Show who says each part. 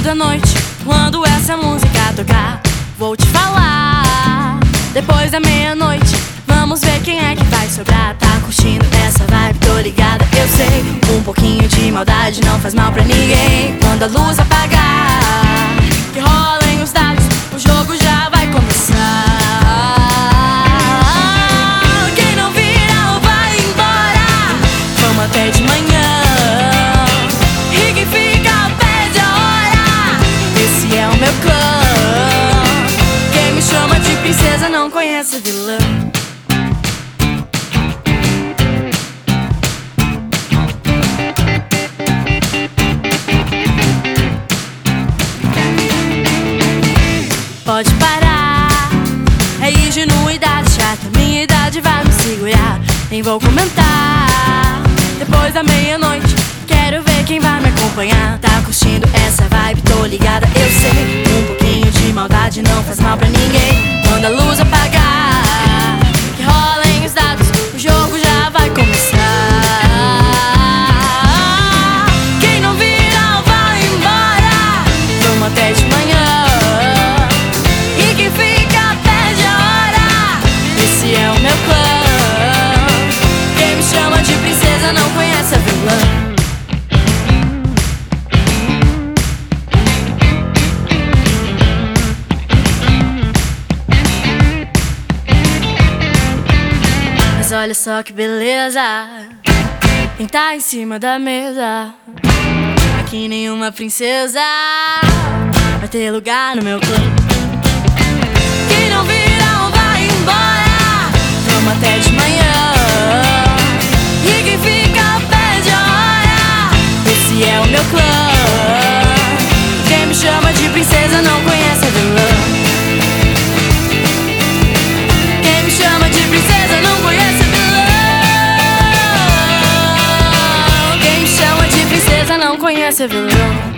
Speaker 1: da noite, quando essa música tocar, vou te falar. Depois da meia-noite, vamos ver quem é que vai sobrar. Tá curtindo essa vibe, tô ligada, eu sei. Um pouquinho de maldade não faz mal pra ninguém. Quando a luz apagar, que rolem os dados, o jogo já vai começar. Quem não vira vai embora, vamos até de manhã. E quem fica perde a hora, esse é o meu clã. Quem me chama de princesa não conhece vilã. Pode parar, é ingenuidade chata, minha idade vai me segurar. Nem vou comentar. Depois da meia-noite, quero ver quem vai me acompanhar. Tá curtindo essa vibe, tô ligada, eu sei. Um pouquinho de maldade não faz mal pra ninguém. Quando a luz apagar, que rolem os dados, o jogo já vai começar. Quem não vira vai embora, vamos até de manhã. É o meu clã. Quem me chama de princesa não conhece a vilã. Mas olha só que beleza, quem tá em cima da mesa. Aqui nenhuma princesa vai ter lugar no meu clã. Quem não vira vai embora, vamos até de manhã. E quem fica perde a hora, esse é o meu clã. Quem me chama de princesa não conhece a vilã. Quem me chama de princesa não conhece a vilã. Quem me chama de princesa não conhece a vilã.